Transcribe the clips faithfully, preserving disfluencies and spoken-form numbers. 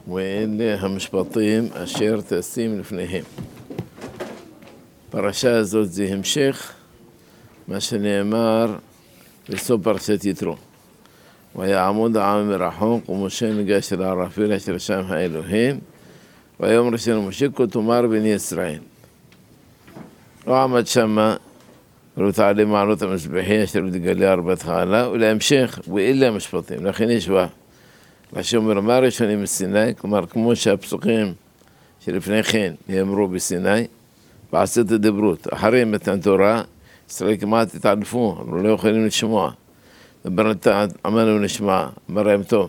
ואלה המשפטים אשר תשים לפניהם. פרשה הזאת זה המשך מה שנאמר בסוף פרשת יתרו. ויעמוד העם מרחוק ומשה ניגש אל הערפל אשר שם האלוהים ויאמר אשר משה כה תאמר בני ישראל. הוא עמד שמה ולא תעלה מעלות המזבחי אשר מתגלה ארבעת העלה ולהמשך ואלה המשפטים. לכן ישבה רש"י אומר מה ראשונים מסיני, כלומר כמו שהפסוקים שלפני כן נאמרו בסיני בעשרת הדיברות אחרי מתן תורה ישראל כמעט התעלפו, אבל לא יכולים לשמוע. דברת עמנו נשמע, אמר להם טוב.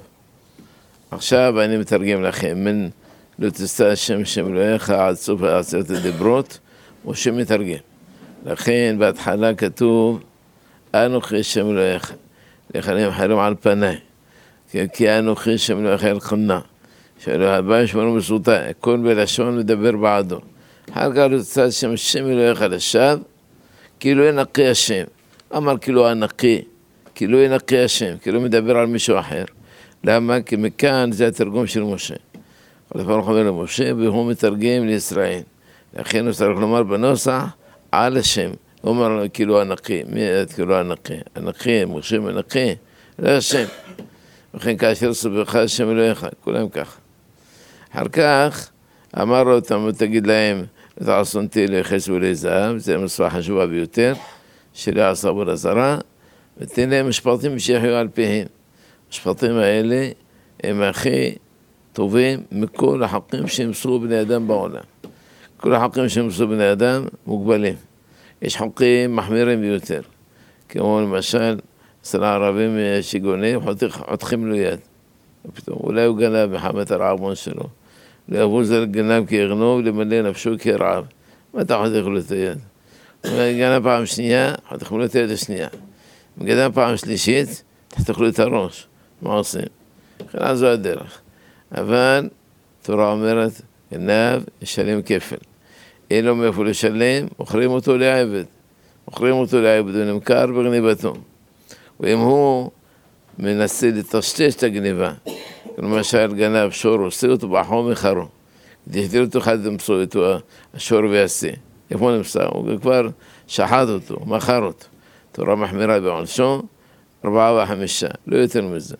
עכשיו אני מתרגם לכם, מן לא תשא השם שם אלוהיך עד סוף עשרת הדיברות, או שמתרגם. לכן בהתחלה כתוב, אנוכי שם אלוהיך, לכנים חלום על פניי, כי אנוכי שם אלוהיך אל חנה, שאלוהי הבא ישמענו בסוטה, הכל בלשון מדבר בעדו. אחר כך לא תשא השם שם אלוהיך לשווא, כאילו ינקי השם, אמר כאילו הנקי, כאילו ינקי השם, כאילו מדבר על מישהו אחר. למה? כי מכאן זה התרגום של משה. לפעמים הוא אומר למשה והוא מתרגם לישראל. לכן הוא צריך לומר בנוסח על השם. הוא אומר כאילו הנקי, מי כאילו הנקי? הנקי, משה מנקי, לא השם. וכן כאשר סובך השם אלוהיך, כולם ככה. אחר כך אמר לו, תגיד להם, תעשונתי ליחס ולזהב, זה מצווה חשובה ביותר, שלא עשה עבודה זרה, ותן להם משפטים שיחיו על פיהם. המשפטים האלה הם הכי טובים מכל החוקים שמסרו בני אדם בעולם. כל החוקים שמסרו בני אדם מוגבלים. יש חוקים מחמירים ביותר, כמו למשל, אצל הערבים שגונב, חותכים לו יד. פתאום, אולי הוא גנב מחמת הרעבון שלו. לאבו זה גנב כי יגנוב, למלא נפשו כרעב. מה אתה חותך לו את היד? הוא גנב פעם שנייה, חותך לו את היד השנייה. מגנב פעם שלישית, תחתוך לו את הראש. מה עושים? לכן זו הדרך. אבל תורה אומרת, גנב ישלם כפל. אין לו מאיפה לשלם, מוכרים אותו לעבד. מוכרים אותו לעבד, הוא נמכר בגניבתו. ואם הוא מנסה לטשטש את הגניבה, למשל גנב שור, עושה אותו בחום מחרו, דהתיר אותו אחד למצוא אותו השור ועשה. איפה נמצא? הוא כבר שחט אותו, מכר אותו. תורה מחמירה בעונשו, ארבעה וחמישה, לא יותר מזה.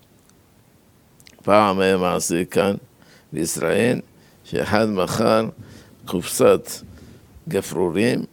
פעם היה מעשי כאן בישראל, שאחד מכר קופסת גפרורים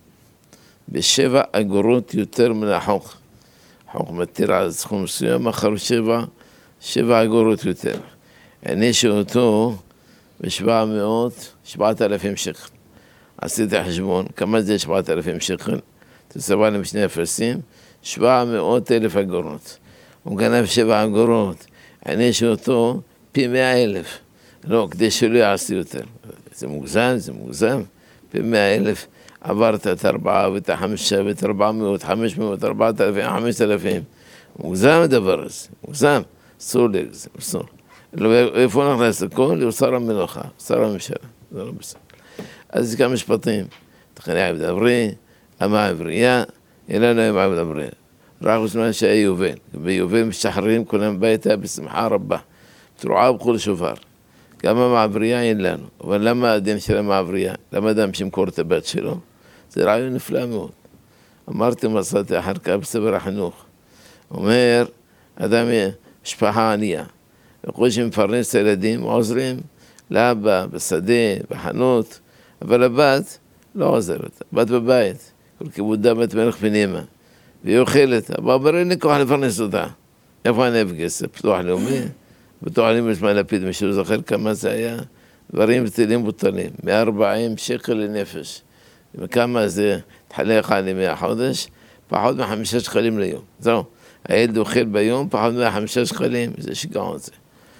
בשבע אגורות יותר מן החוק. החוק מתיר על סכום מסוים, מכר שבע, שבע אגורות יותר. הענישו אותו בשבע מאות, שבעת אלפים שקל. עשיתי חשבון, כמה זה שבעת אלפים שקל? תסבע להם שני אפסים, שבע מאות אלף אגורות. הוא גנב שבע אגורות, הענישו אותו פי מאה אלף. לא, כדי שלא יעשי יותר. זה מוגזם, זה מוגזם. פי מאה אלף עברת את ארבעה ואת החמישה ואת ארבע מאות, חמש מאות, ארבעת אלפים, חמשת אלפים. מוגזם הדבר הזה, מוגזם. אסור לגזם, אסור. איפה נכנס הכל? הוא שר המלוכה, שר הממשלה. זה לא בסדר. אז זה כמה משפטים. תכני עבד עברי, אמה עברייה, אלינו עם עבד עברי. רק בזמן שהיה יובל. ביובל משחררים כולם ביתה בשמחה רבה. תרועה בכל שובר. גם המעברייה אין לנו. אבל למה הדין של המעברייה? למה אדם שמקור את הבת שלו? זה רעיון נפלא מאוד. אמרתי מצאתי אחר כך בספר החינוך. אומר, אדם משפחה ענייה. וכל שמפרנס את הילדים עוזרים לאבא, בשדה, בחנות, אבל הבת לא עוזרת. הבת בבית, כל כיבודה בת מלך פנימה. והיא אוכלת, אבל אומר, אין לי כוח לפרנס אותה. איפה אני אבגס? פתוח לאומי? פתוח לאומי יש מה לפיד, מי שהוא זוכר כמה זה היה? דברים בטלים בוטלים, מאה וארבעים שקל לנפש. וכמה זה תחלק על ימי החודש? פחות מחמישה שקלים ליום. זהו. הילד אוכל ביום, פחות מחמישה שקלים, זה שיגעון זה.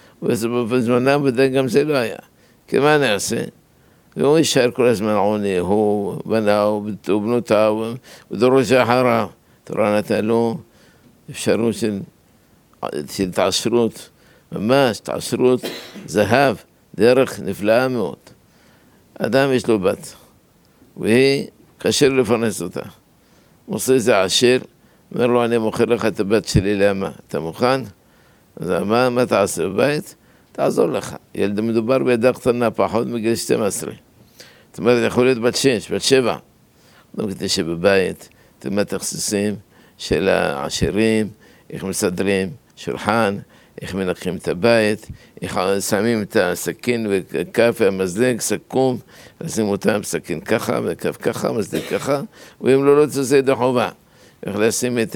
ובזמנם בדרך גם זה לא היה. כי מה נעשה? והוא יישאר כל הזמן עוני, הוא בנאו, ובנותיו, ודרוש אחריו. תורה נתן לו אפשרות של, של תעשרות, ממש תעשרות זהב, דרך נפלאה מאוד. אדם יש לו בת, והיא קשה לפרנס אותה. הוא עושה איזה עשיר, אומר לו, אני מוכר לך את הבת שלי, למה? אתה מוכן? אז מה, מה תעשה בבית? תעזור לך. ילד מדובר בידה קטנה פחות מגיל שתים עשרה. זאת אומרת, יכול להיות בת שש, בת שבע. כדי שבבית תלמד תכסיסים של העשירים, איך מסדרים שולחן, איך מנקים את הבית, איך שמים את הסכין וכף והמזלג, סכום, לשים אותם סכין ככה וכף ככה, מזלג ככה, ואם לא לא תעשה ידי חובה. איך לשים את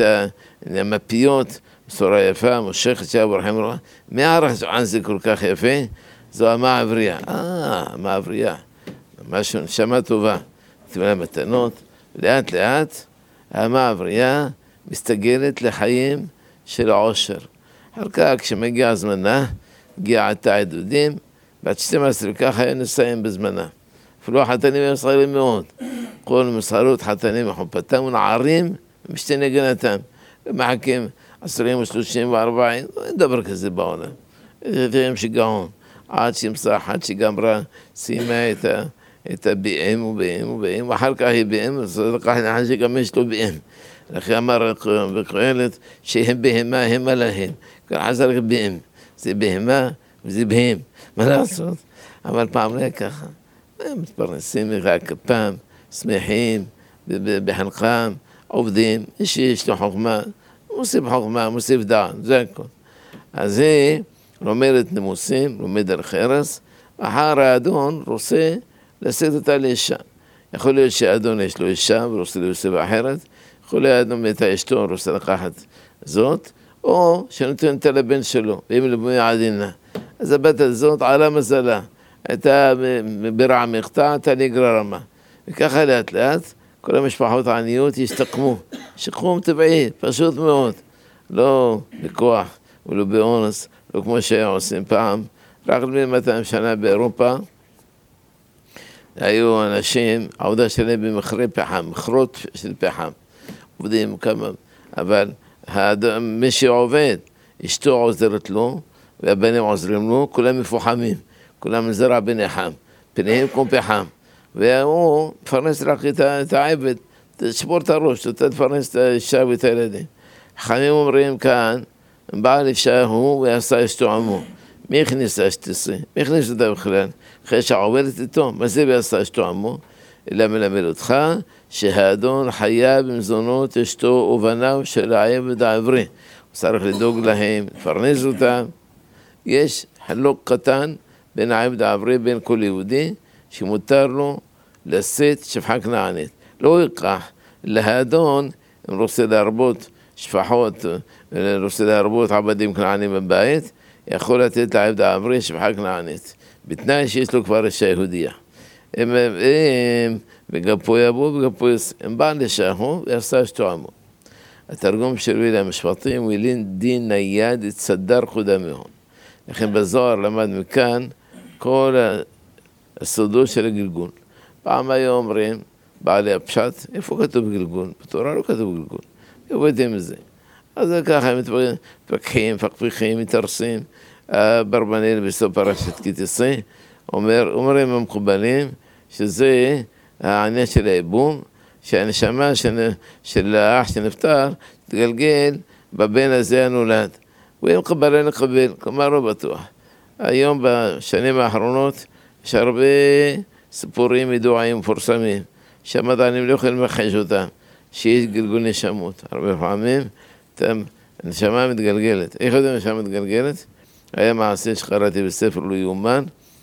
המפיות, בשורה יפה, מושכת שאבו רחם רואה, מהערך זה כל כך יפה, זו המעברייה. אה, המעברייה. משהו, נשמה טובה. תמלה מתנות, לאט לאט, המעברייה מסתגלת לחיים של העושר. אחר כך, כשמגיע הזמנה, הגיע עתה עדודים, בת שתים עשרה ככה היה נסיים בזמנה. אפילו החתנים הם מסחרים מאוד. כל מסחרות חתנים מחופתם ונערים, משתי נגנתם. ומחכים עשרים ושלושים וארבעים, אין דבר כזה בעולם. זה הם שגעון. עד שהמסח, עד שגמרה, סיימה את ה... את ה-בי אם ו-בי אם ו-בי אם, ואחר כך היא בי אם, אז לקח נחש שגם יש לו בי אם. לכן אמר בקהלת שהם בהמה, הם עליהם. כאן חזר רק בי אם. זה בהמה וזה בהם. מה לעשות? אבל פעם לא ככה. הם מתפרנסים מכפם, שמחים, בחנכם, עובדים, איש יש לו חוכמה, מוסיף חוכמה, מוסיף דעת, זה הכל. אז זה לומדת נימוסים, לומד על חרס, אחר האדון רוצה לשאת אותה לאישה. יכול להיות שהאדון יש לו אישה ורוצה להוסיף אחרת, יכול להיות האדון את האשתו רוצה לקחת זאת, או שנותן אותה לבן שלו, ואם לבני עדינה. אז הבת הזאת עלה מזלה, הייתה ברע מחטא, הייתה נגרע רמה. וככה לאט לאט, כל המשפחות העניות יסתקמו. שיקום טבעי, פשוט מאוד. לא בכוח ולא באונס, לא כמו שהיו עושים פעם. רק לפני מאתיים שנה באירופה, היו אנשים, העבודה שלהם במכרי פחם, מכרות של פחם. עובדים כמה, אבל מי שעובד, אשתו עוזרת לו, והבנים עוזרים לו, כולם מפוחמים, כולם זרע בנחם, פניהם כמו פחם. והוא מפרנס רק את העבד, תשבור את הראש, אתה תפרנס את האישה ואת הילדים. חכמים אומרים כאן, בעל אישה הוא ועשה אשתו עמו. מי הכניס אשתו? מי הכניס אותה בכלל? אחרי שעובדת איתו, מה זה ועשה אשתו עמו? אלא מלמד אותך שהאדון חיה במזונות אשתו ובניו של העבד העברי. הוא צריך לדאוג להם, לפרנס אותם. יש חלוק קטן בין העבד העברי, בין כל יהודי, שמותר לו לשאת שפחה כנענית. לא יקח להאדון, אם רוצה להרבות שפחות, רוצה להרבות עבדים כנענים בבית, יכול לתת לעבד העברי שפחה כנענית. בתנאי שיש לו כבר אישה יהודיה. הם, הם, וגם פה יבוא וגם פה יסע. הם בא לשחו ועשה אשתו עמו. התרגום של וילה המשפטים, וילין דין נייד יצדר חודמיון. לכן בזוהר למד מכאן כל הסודות של הגלגול. פעם היו אומרים, בעלי הפשט, איפה כתוב גלגול? בתורה לא כתוב גלגול. עובדים עם זה. אז ככה הם מתפקחים, פקפיחים, מתרסים. ברבנאל בסוף פרשת כי תצא, אומר, אומרים המקובלים, שזה העניין של האיבום, שהנשמה של, של האח שנפטר, תגלגל בבן הזה הנולד. ואם קבלה נקבל, כלומר לא בטוח. היום בשנים האחרונות, יש הרבה סיפורים ידועים ופורסמים, שהמדענים לא יכולים לחש אותם, שיש גלגול נשמות. הרבה פעמים, הנשמה מתגלגלת. איך יודעים הנשמה מתגלגלת? היה מעשה שקראתי בספר לא יאומן,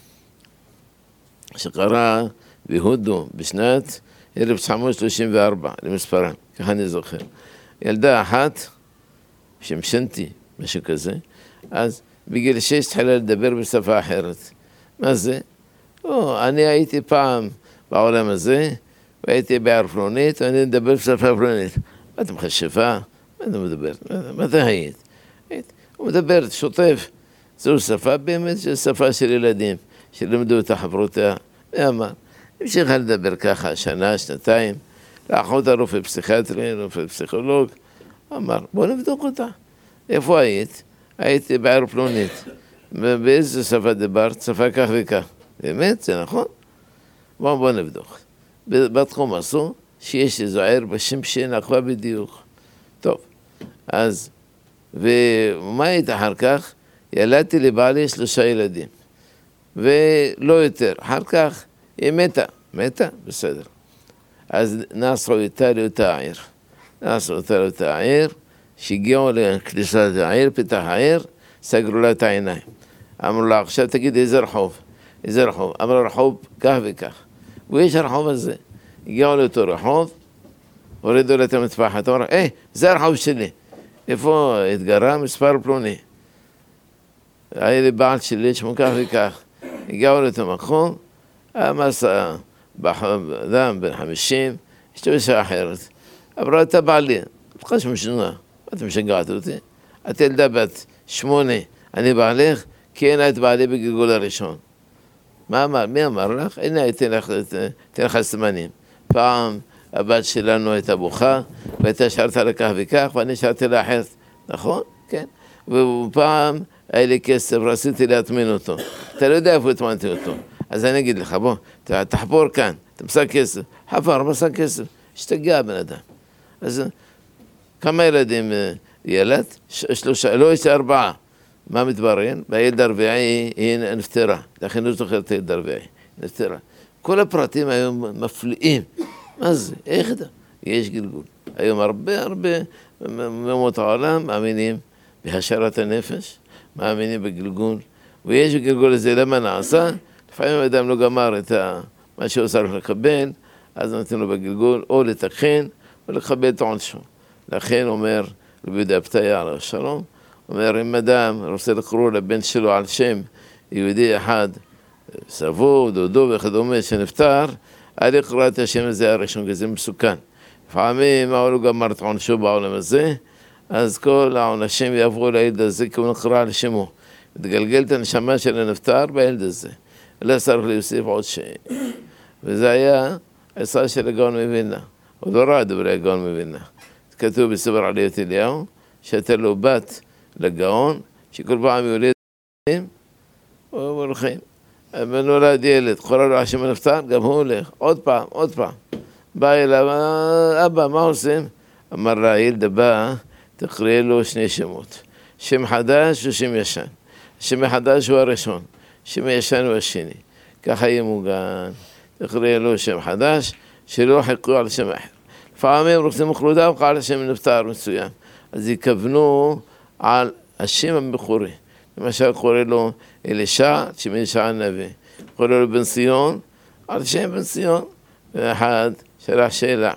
שקרא בהודו בשנת אלף תשע מאות שלושים וארבע, למספרם, ככה אני זוכר. ילדה אחת, שמשנתי, משהו כזה, אז בגיל שש התחילה לדבר בשפה אחרת. מה זה? או, אני הייתי פעם בעולם הזה, והייתי בעיר פלונית, ואני מדבר בשפה פלונית. מה אתה מחשבה? מה אתה מדבר? מה אתה היית? הוא מדבר, שוטף. זו שפה באמת, זו שפה של ילדים, שלמדו את החברותיה. ואמר, המשיכה לדבר ככה, שנה, שנתיים, לאחות הרופא פסיכיאטרי, רופא פסיכולוג, אמר, בוא נבדוק אותה. איפה היית? הייתי בעיר פלונית. באיזה שפה דיברת? שפה כך וכך. באמת, זה נכון? בוא, בוא נבדוק. בתחום עשו, שיש איזו עיר בשם שנקבה בדיוק. טוב, אז, ומה היית אחר כך? ילדתי לבעלי שלושה ילדים, ולא יותר. אחר כך היא מתה, מתה, בסדר. אז נסעו איתה לאותה העיר. נסעו איתה לאותה העיר, שהגיעו לכניסת העיר, פתח העיר, סגרו לה את העיניים. אמרו לה, עכשיו תגיד איזה רחוב, איזה רחוב. אמרו רחוב כך וכך. ויש הרחוב הזה. הגיעו לאותו רחוב, הורידו לה את המטפחת. אמרו, אה, זה הרחוב שלי. איפה התגרה? מספר פלוני. היה לי בעל שלי, שמו כך וכך. הגיעו לאותו מקום, אמס אדם בן חמישים, אשתו אישה אחרת. אמרה, אתה בעלי, את חש משונה, את משגעת אותי. את ילדה בת שמונה, אני בעלך, כי אין את בעלי בגלגול הראשון. מה אמר? מי אמר לך? הנה, אתן לך סימנים. פעם הבת שלנו הייתה בוכה, והייתה שרתה לה כך וכך, ואני שרתי לה אחרת. נכון? כן. ופעם היה לי כסף, רציתי להטמין אותו. אתה לא יודע איפה הטמנתי אותו. אז אני אגיד לך, בוא, תחפור כאן, תמסע כסף. חפר, מסע כסף. השתגע בן אדם. אז כמה ילדים ילד? שלושה, לא, יש ארבעה. מה מתברר? והילד הרביעי היא נפטרה. לכן לא זוכרת את הילד הרביעי. נפטרה. כל הפרטים היום מפליאים. מה זה? איך זה? יש גלגול. היום הרבה הרבה מאומות העולם מאמינים בהשארת הנפש, מאמינים בגלגול, ויש בגלגול הזה למה נעשה, לפעמים האדם לא גמר את מה שהוא צריך לקבל, אז נותנים לו בגלגול או לתקן או לקבל את עונשו. לכן אומר רבי יהודה פתיה עליו השלום, אומר אם אדם רוצה לקרוא לבן שלו על שם יהודי אחד, סבו, דודו וכדומה שנפטר, אל יקרא את השם הזה הראשון, כי זה מסוכן. לפעמים הוא לא גמר את עונשו בעולם הזה, אז כל העונשים יעברו לילד הזה כי הוא נקרא על שמו. מתגלגל את הנשמה של הנפטר בילד הזה. לא צריך להוסיף עוד שם. וזה היה עשה של הגאון מווילנה. הוא לא ראה דברי הגאון מווילנה. כתוב בספר עליות אליהו, שהייתה לו בת לגאון, שכל פעם יולדים, והולכים. ונולד ילד, קורא לו השם הנפטר, גם הוא הולך, עוד פעם, עוד פעם. בא אליו, אבא, מה עושים? אמר לה, הילד הבא, תקרא לו שני שמות. שם חדש ושם ישן. שם החדש הוא הראשון, שם ישן הוא השני. ככה יהיה מוגן. תקרא לו שם חדש, שלא חיכו על שם אחר. לפעמים רוצים מחלודה או על שם נפטר מסוים. אז יכוונו על השם המקורי. למשל קורא לו אלישע, שם אלישע הנביא. קורא לו בן ציון, על שם בן ציון. ואחד שלח שאלה.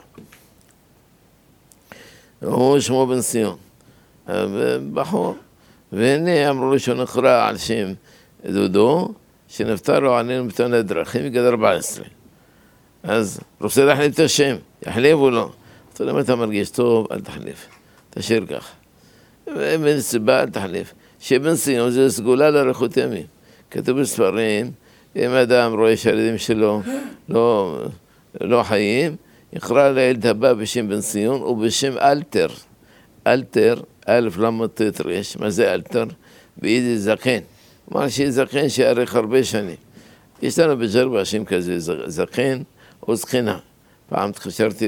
הוא שמו בן ציון. בחור. והנה אמרו לו שהוא נקרא על שם דודו, שנפטר לו עלינו בתאונת דרכים בגיל ארבע עשרה. אז רוצה להחליף את השם, יחליף או לא? אתה יודע מה אתה מרגיש טוב, אל תחליף. תשאיר כך. ואין סיבה, אל תחליף. שבן ציון זה סגולה לאריכות ימים. כתוב בספרים, אם אדם רואה שהילדים שלו לא, לא חיים, יקרא לילד הבא בשם בן ציון ובשם אלתר. אלתר, אלף למה תתרש, מה זה אלתר? באיזה זקן. כלומר שיהיה זקן שיארך הרבה שנים. יש לנו בג'רבה שם כזה, זקן או זקנה. פעם התקשרתי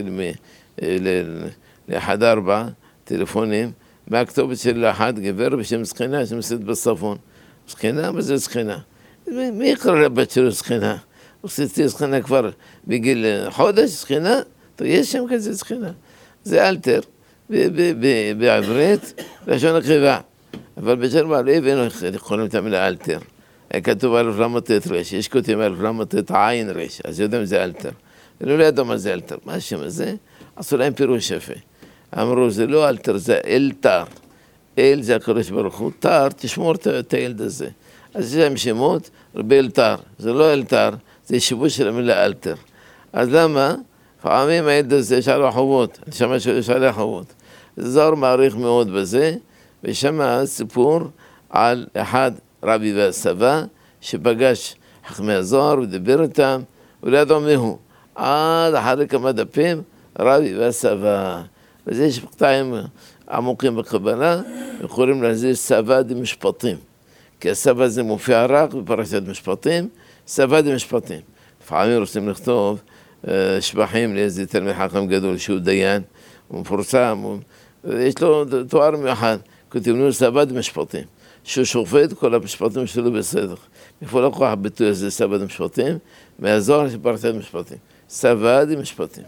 לאחד ארבע טלפונים, מהכתובת של אחד גבר בשם זקנה שמסית בצפון. זקנה? מה זה זקנה? מי יקרא לבת שלו זקנה? עשיתי זקנה כבר בגיל חודש, זקנה? טוב, יש שם כזה זקנה. זה אלתר, בעברית, לשון הקריבה. אבל בג'רבה לא הבאנו איך קוראים את המילה אלתר. כתוב אלף למה תת רש, יש כותבים אלף למה תת עין רש, אז יודעים זה אלתר. ולא ידעו מה זה אלתר. מה השם הזה? עשו להם פירוש יפה. אמרו, זה לא אלתר, זה אלתר. אל זה הקדוש ברוך הוא, תר, תשמור את הילד הזה. אז יש להם שמות, רבי אלתר. זה לא אלתר, זה שיבוש של המילה אלתר. אז למה? פעמים הילד הזה יש עליו חובות, נשמע שיש עליו חובות. זוהר מעריך מאוד בזה, ושמע סיפור על אחד רבי והסבא, שפגש חכמי הזוהר ודיבר איתם, ולא ידעו מי הוא. עד אחרי כמה דפים, רבי והסבא. וזה יש קטעים עמוקים בקבלה, וקוראים לזה סבא דמשפטים. כי הסבא הזה מופיע רק בפרשת משפטים, סבא דמשפטים. לפעמים רוצים לכתוב שבחים לאיזה תלמיד חכם גדול שהוא דיין, הוא מפורסם, יש לו תואר מיוחד, כותבים לו סבא דמשפטים. שהוא שופט כל המשפטים שלו בסדר. איפה לא כוח הביטוי הזה סבד המשפטים? מהזוהר שפרטי המשפטים. סבד משפטים.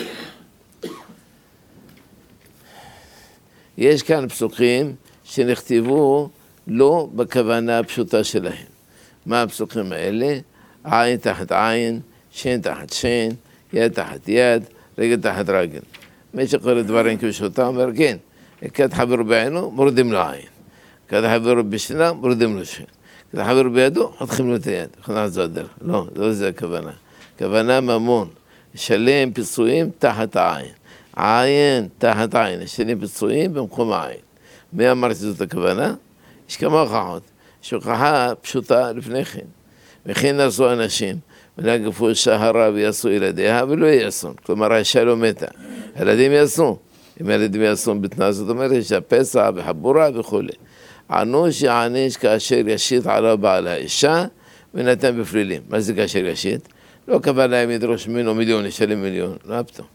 יש כאן פסוקים שנכתבו לא בכוונה הפשוטה שלהם. מה הפסוקים האלה? עין תחת עין, שן תחת שן, יד תחת יד, רגל תחת רגל. מי שקורא דברים כפשוטה אומר, כן, כד חברו בעינו, מורדים לו עין. כד חברו בשנה, מורדים לו שן. כד חברו בידו, חותכים לו את היד. חונך זו הדרך. לא, לא זה הכוונה. הכוונה ממון. שלם פיצויים תחת העין. עין תחת עין. שלם פיצויים במקום העין. מי אמרתי זאת הכוונה? יש כמה הוכחות. יש הוכחה פשוטה לפני כן. וכן עשו אנשים, ונגפו שהרה ויעשו ילדיה ולא יעשו. כלומר, האישה לא מתה. הילדים יעשו. אם הילדים יעשו בתנאה, זאת אומרת שהפסע וחבורה וכו'. ענוש יעניש כאשר ישית עליו בעל האישה ונתן בפלילים. מה זה כאשר ישית? לא קבע להם ידרוש ממנו מיליון, ישלם מיליון. לא פתאום.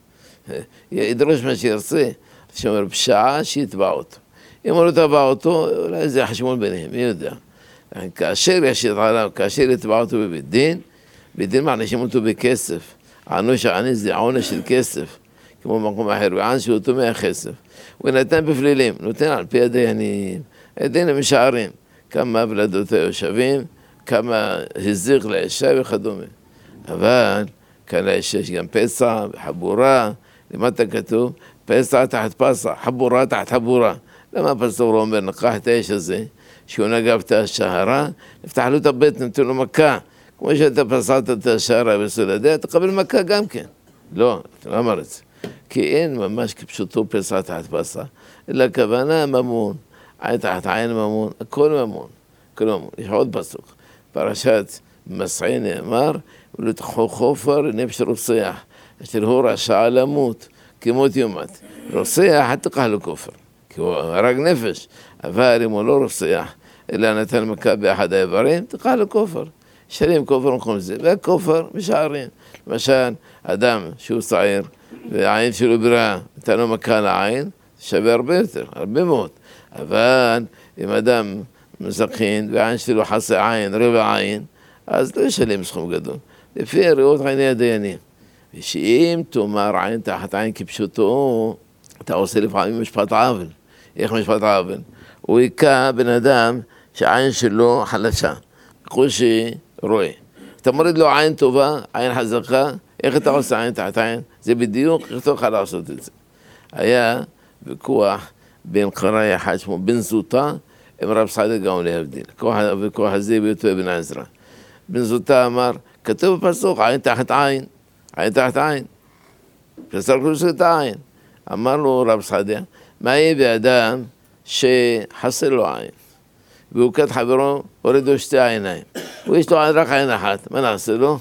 ידרוש מה שירצה, שאומר בשעה שיתבע אותו. אם הוא לא תבע אותו, אולי זה חשמול ביניהם, מי יודע. כאשר ישית עליו, כאשר יתבע אותו בבית דין, בית דין מענישים אותו בכסף. ענוש יעניש זה עונש של כסף. כמו במקום אחר, וענש שהוא אותו מהכסף. הוא נתן בפלילים, נותן על פי הדיינים. הדיינים משערים כמה ולדות היושבים, כמה הזיק לאישה וכדומה. אבל כאן לאישה יש גם פסע וחבורה. למטה כתוב, פסע תחת פסע, חבורה תחת חבורה. למה הפסוק לא אומר, נקח את האיש הזה, שהוא נגב את השהרה, נפתח לו את הבטן, נתן לו מכה. כמו שאתה פסעת את השהרה בסולדיה, תקבל מכה גם כן. לא, אתה לא אמר את זה. כי אין ממש כפשוטו פסע תחת פסע, אלא כוונה ממון, עין תחת עין ממון, הכל ממון, הכל ממון. יש עוד פסוק, פרשת מסעי נאמר, ולתחו חופר נפש רוצח, אשר הוא רשע למות, כמות יומת. רוצח, תקח לו כופר, כי הוא הרג נפש, אבל אם הוא לא רוצח, אלא נתן מכה באחד האיברים, תקח לו כופר. שרים כופר במקום זה, והכופר משערים. למשל, אדם שהוא צעיר, והעין שלו ברעה, נתן לו מכה לעין, שווה הרבה יותר, הרבה מאוד. אבל אם אדם מזכין, והעין שלו חסה עין, רבע עין, אז לא ישלם סכום גדול. לפי הראיות עיני הדיינים. ושאם תאמר עין תחת עין כפשוטו, אתה עושה לפעמים משפט עוול. איך משפט עוול? הוא היכה בן אדם שהעין שלו חלשה. קושי רואה. אתה מוריד לו עין טובה, עין חזקה, איך אתה עושה עין תחת עין? זה בדיוק איך אתה יכול לעשות את זה. היה ויכוח בין קראי אחד שמו בן זוטה, עם רב סעדה גאון להבדיל. ויכוח הזה ביותר בן עזרא. בן זוטה אמר, כתוב בפסוק, עין תחת עין, עין תחת עין. פסק לו את העין. אמר לו רב סעדה, מה יהיה באדם שחסר לו עין? והוא כת חברו, הורידו שתי עיניים. ויש לו רק עין אחת, מה נעשה לו?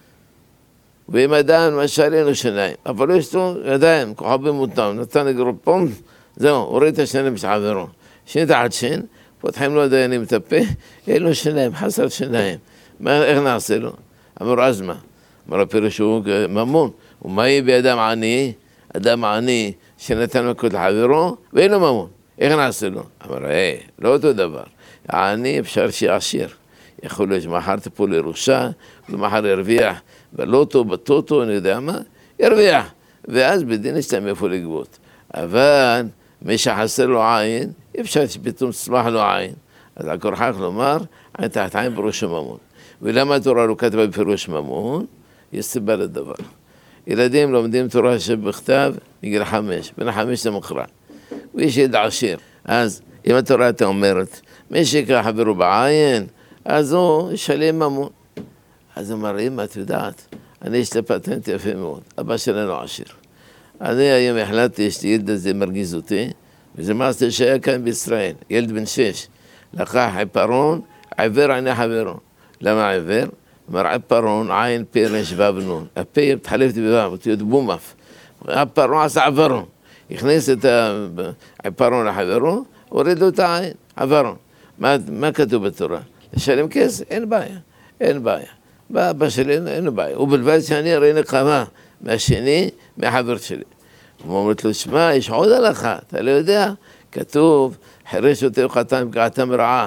ואם אדם למשל אין לו שיניים, אבל יש לו ידיים, כוחו במותם, נתן לגרופום, זהו, הוריד את השיניים של חברו. שני תחת שן, פותחים לו דיינים את הפה, אין לו שיניים, חסר שיניים. איך נעשה לו? אמרו, אז מה? אמרו, הפירוש הוא ממון. ומה יהיה באדם עני? אדם עני שנתן מכות לחברו, ואין לו ממון. איך נעשה לו? אמרו, אה, לא אותו דבר. העני אפשר שיעשיר. יכול להיות שמחר טיפול לירושה, ומחר ירוויח בלוטו, בטוטו, אני יודע מה, ירוויח. ואז בדין יש להם איפה לגבות. אבל מי שחסר לו עין, אפשר שפתאום תצמח לו עין. אז הכורחך לומר, עין תחת עין פירוש ממון. ולמה התורה לא כתבה בפירוש ממון? יש סיבה לדבר. ילדים לומדים תורה שבכתב מגיל חמש, בין החמש למחרת. ויש ילד עשיר. אז אם התורה אתה אומרת, מי שיקרא חברו בעין, אז הוא ישלם ממון. אז הוא אומר, אמא, את יודעת, אני יש לי פטנט יפה מאוד, אבא שלנו עשיר. אני היום החלטתי שילד הזה מרגיז אותי, וזה מעשה שהיה כאן בישראל, ילד בן שש, לקח עיפרון, עיוור עיני חברו. למה עיוור? אומר עיפרון, עין, פה, רש, וו, נון. הפה מתחלפת בוו, אותיות בומף. עיפרון עשה עברון. הכניס את העיפרון לחברו, הוריד לו את העין, עברון. מה, מה כתוב בתורה? לשלם כסף? אין בעיה, אין בעיה. באבא שלי אין לו בעיה. ובלבד שאני אראה נקמה מהשני, מהחבר שלי. הוא אומרת לו, שמע, יש עוד הלכה, אתה לא יודע? כתוב, חירש אותי וחתם פגעתם רעה.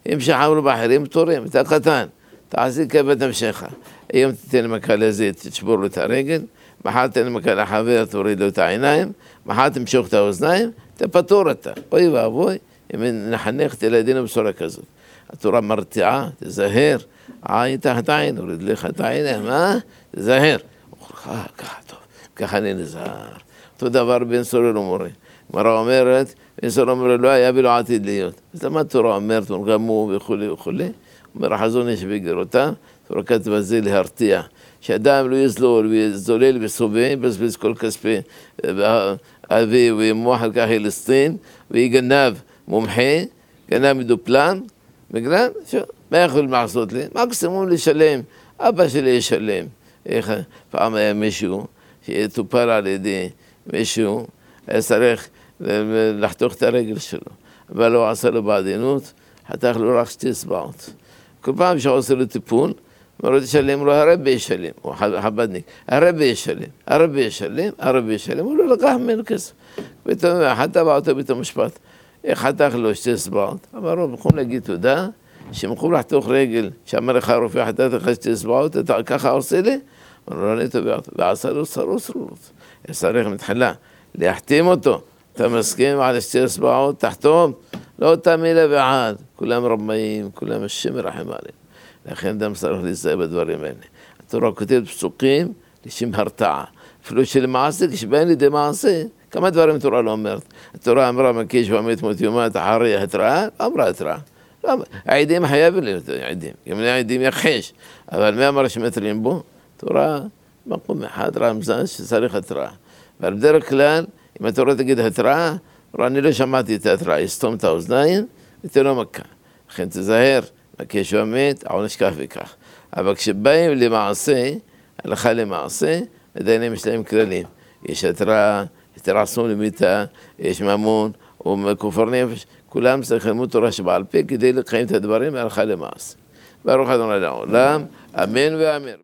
אם שחררו באחרים פטורים, אתה קטן, תעשי כבד נפשך. היום תתן מכה לזה, תשבור לו את הרגל, מחר תתן מכה לחבר, תוריד לו את העיניים, מחר תמשוך את האוזניים, אתה פטור אתה. אוי ואבוי, אם נחנך את ילדינו בצורה כזאת. התורה מרתיעה, תזהר, עין תחת עין, הוריד לך את העיניים, מה? תזהר. ככה טוב, ככה אני נזהר. אותו דבר בן סורר ומורה. גמרא אומרת, בן סורר ומורה לא היה ולא עתיד להיות. אז למה התורה אומרת, ונגמו וכולי וכולי? אומר החזון איש בגדולותיו, תורה כתבה זה להרתיע. שאדם לא יזלול ויזולל וסובה, יבזבז כל כספי אבי וימוח על כך ילסטין, ויגנב מומחה, גנב מדופלן, בגלל, מה יכול לעשות לי? מקסימום לשלם, אבא שלי ישלם. איך פעם היה מישהו שטופל על ידי מישהו, היה צריך לחתוך את הרגל שלו, אבל לא עשה לו בעדינות, חתך לו רק שתי אצבעות. כל פעם שעושה לו טיפול, מראה לשלם לו, הרבי ישלם, הוא חבדניק, הרבי ישלם, הרבי ישלם, הרבי ישלם, הוא לא לקח ממנו כסף. פתאום חתך אותו בית המשפט, חתך לו שתי אצבעות, אמרו, במקום להגיד תודה, שמקום לחתוך רגל, שאמר לך הרופא, חתך לך שתי אצבעות, ככה עושה לי? אמרו, לא נתובע אותו, ועשה לו סרוס סרוס. צריך מתחילה להחתים אותו, אתה מסכים על שתי אצבעות, תחתום, לא אותה מילה ועד, כולם רמאים, כולם השם מרחם עליהם. לכן אדם צריך להיזהר בדברים האלה. התורה כותבת פסוקים לשם הרתעה. אפילו שלמעשה, כשבאים לידי מעשה, כמה דברים התורה לא אומרת. התורה אמרה, מקיש ומת מות יומת אחרי התראה, אמרה התראה. העדים חייבים להיות עדים, גם העדים יכחש. אבל מי אמר שמטרים בו? תורה, מקום אחד רמזן שצריך התראה. אבל בדרך כלל, אם התורה תגיד התראה, אני לא שמעתי את ההתראה, יסתום את האוזניים, ותן לו מכה. לכן תזהר, מקיש ומת, העונש כך וכך. אבל כשבאים למעשה, הלכה למעשה, עדיין יש להם כללים. יש התראה, התראה אסון למיתה, יש ממון, או כופר נפש, כולם צריכים ללמוד תורה שבעל פה כדי לקיים את הדברים והלכה למעשה. ברוך ה' לעולם, אמן ואמן.